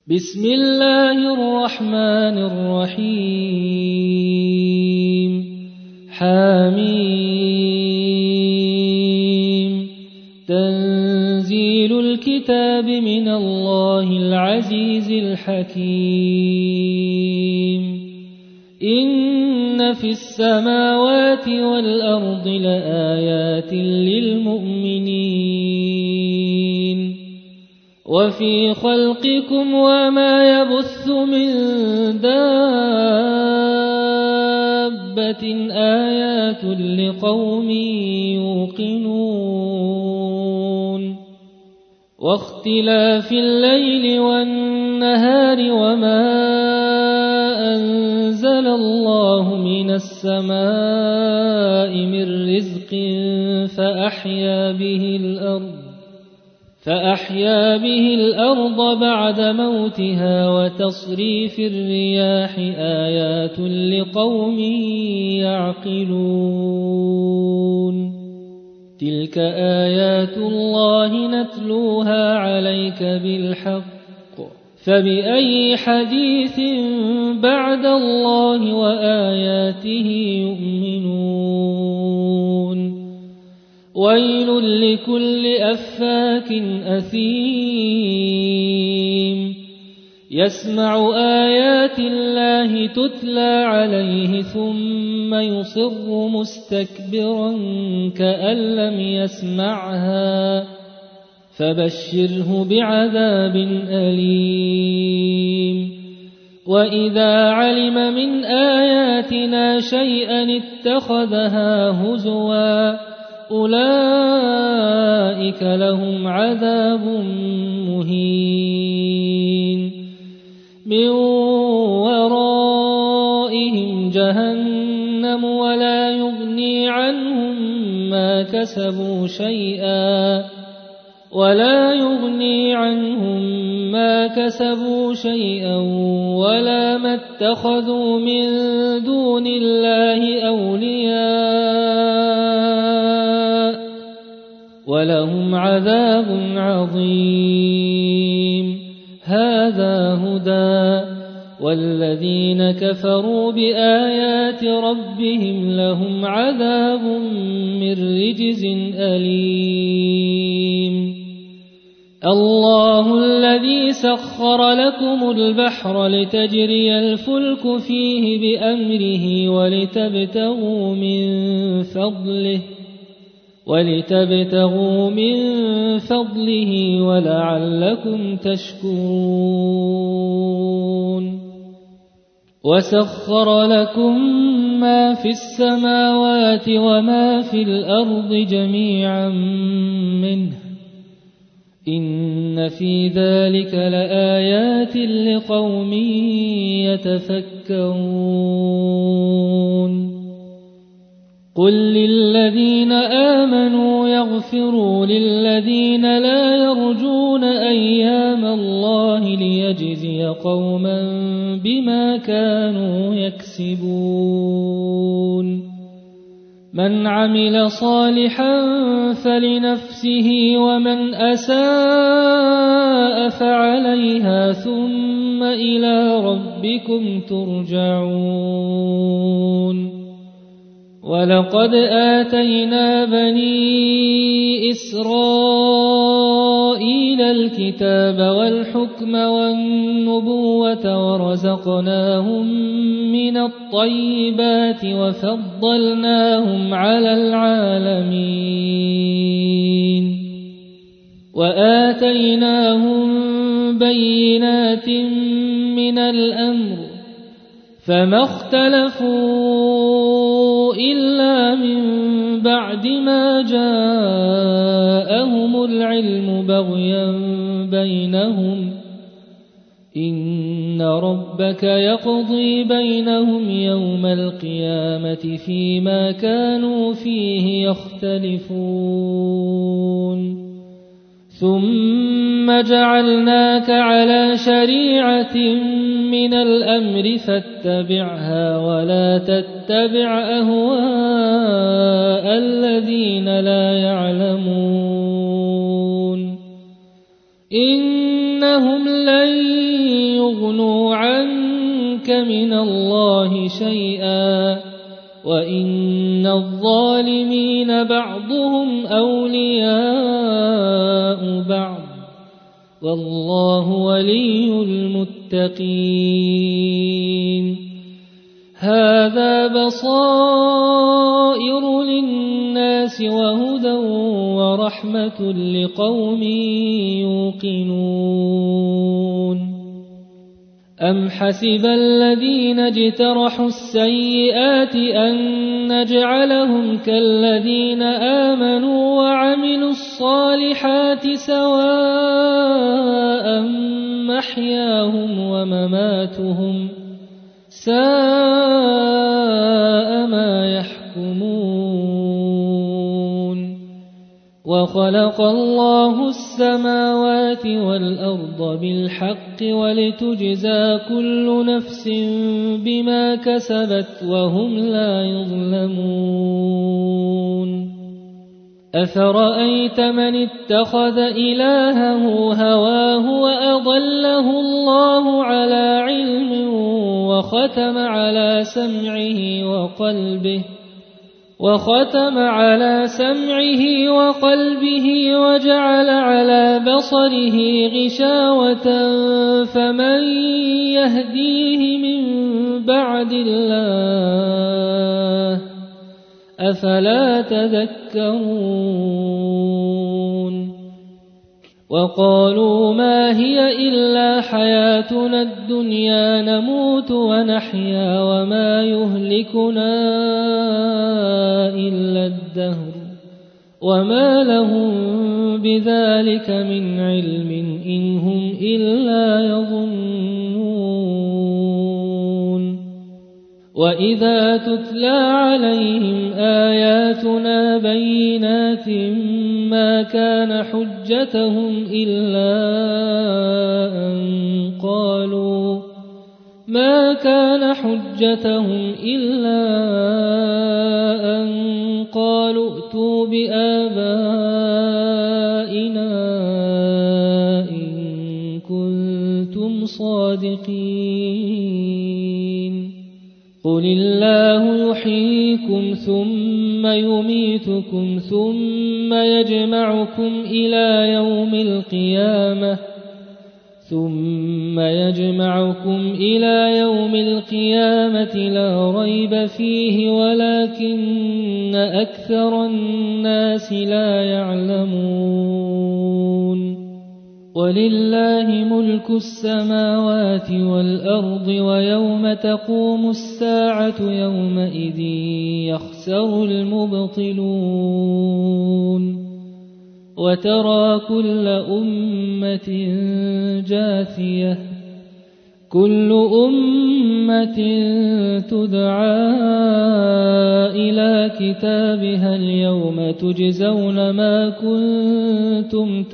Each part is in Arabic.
بسم الله الرحمن الرحيم حميم تنزيل الكتاب من الله العزيز الحكيم إن في السماوات والأرض لآيات للمؤمنين وفي خلقكم وما يبث من دابة آيات لقوم يوقنون واختلاف الليل والنهار وما أنزل الله من السماء من رزق فأحيا به الأرض بعد موتها وتصريف الرياح آيات لقوم يعقلون تلك آيات الله نتلوها عليك بالحق فبأي حديث بعد الله وآياته يؤمنون ويل لكل أفاك أثيم يسمع آيات الله تتلى عليه ثم يصر مستكبرا كأن لم يسمعها فبشره بعذاب أليم وإذا علم من آياتنا شيئا اتخذها هزوا أولئك لهم عذاب مهين من ورائهم جهنم ولا يغني عنهم ما كسبوا شيئا ولا ما اتخذوا من دون الله أولياء ولهم عذاب عظيم هذا هدى والذين كفروا بآيات ربهم لهم عذاب من رجز أليم الله الذي سخر لكم البحر لتجري الفلك فيه بأمره ولتبتغوا من فضله ولعلكم تشكرون وسخر لكم ما في السماوات وما في الأرض جميعا منه إن في ذلك لآيات لقوم يتفكرون قل للذين آمنوا يغفروا للذين لا يرجون أيام الله ليجزي قوما بما كانوا يكسبون من عمل صالحا فلنفسه ومن أساء فعليها ثم إلى ربكم ترجعون ولقد آتينا بني إسرائيل الكتاب والحكم والنبوة ورزقناهم من الطيبات وفضلناهم على العالمين وآتيناهم بينات من الأمر فما اختلفوا إلا من بعد ما جاءهم العلم بغيا بينهم إن ربك يقضي بينهم يوم القيامة فيما كانوا فيه يختلفون ثم جعلناك على شريعة من الأمر فاتبعها ولا تتبع أهواء الذين لا يعلمون إنهم لن يغنوا عنك من الله شيئا وإن الظالمين بعضهم أولياء بعض والله ولي المتقين هذا بصائر للناس وهدى ورحمة لقوم يوقنون أم حسب الذين اجترحوا السيئات أن نجعلهم كالذين آمنوا وعملوا الصالحات سواء محياهم ومماتهم ساء ما يحكمون وخلق الله السماوات والأرض بالحق ولتجزى كل نفس بما كسبت وهم لا يظلمون أفرأيت من اتخذ إلهه هواه وأضله الله على علم وختم على سمعه وقلبه وجعل على بصره غشاوة فمن يهديه من بعد الله أفلا تذكرون وقالوا ما هي إلا حياتنا الدنيا نموت ونحيا وما يهلكنا إلا الدهر وما لهم بذلك من علم إن هم إلا يظنون وإذا تتلى عليهم آياتنا بينات ما كان حجتهم إلا أن قالوا ائتوا بآبائنا إن كنتم صادقين قل الله يحييكم ثم يميتكم ثم يجمعكم إلى يوم القيامة لا ريب فيه ولكن أكثر الناس لا يعلمون ولله ملك السماوات والأرض ويوم تقوم الساعة يومئذ يخسر المبطلون وترى كل أمة جاثية كل أمة تدعى إلى كتابها اليوم تجزون ما كنتم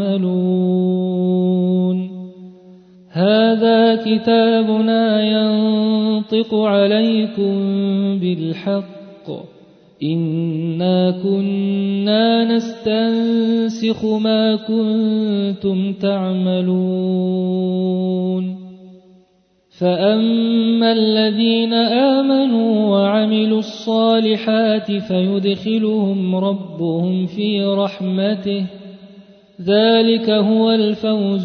تعملون هذا كتابنا ينطق عليكم بالحق إنا كنا نستنسخ ما كنتم تعملون فأما الذين آمنوا وعملوا الصالحات فيدخلهم ربهم في رحمته ذلك هو الفوز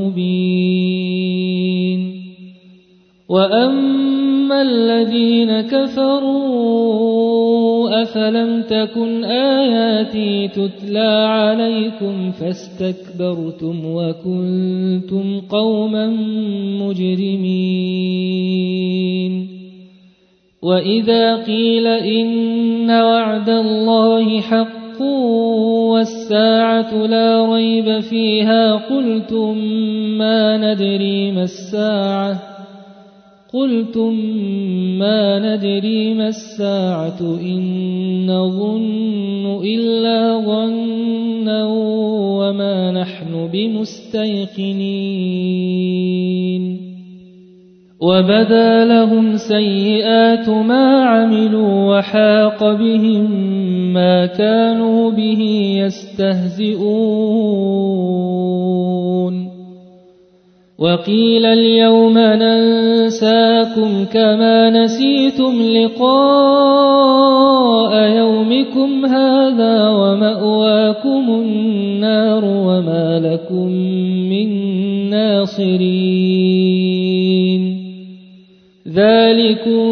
المبين وأما الذين كفروا أفلم تكن آياتي تتلى عليكم فاستكبرتم وكنتم قوما مجرمين وإذا قيل إن وعد الله حق والساعة لا ريب فيها قلتم ما ندري ما الساعة إن نظن إلا ظنا وما نحن بمستيقنين وبدا لهم سيئات ما عملوا وحاق بهم ما كانوا به يستهزئون وقيل اليوم ننساكم كما نسيتم لقاء يومكم هذا ومأواكم النار وما لكم من ناصرين ذلكم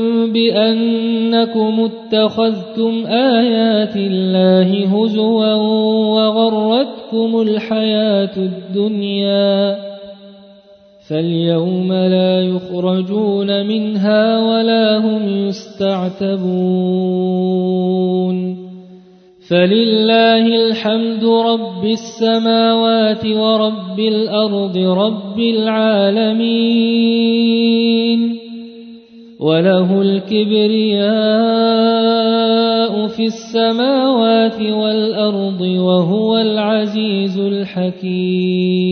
بأنكم اتخذتم آيات الله هزوا وغرتكم الحياة الدنيا فاليوم لا يخرجون منها ولا هم يستعتبون فلله الحمد رب السماوات ورب الأرض رب العالمين وله الكبرياء في السماوات والأرض وهو العزيز الحكيم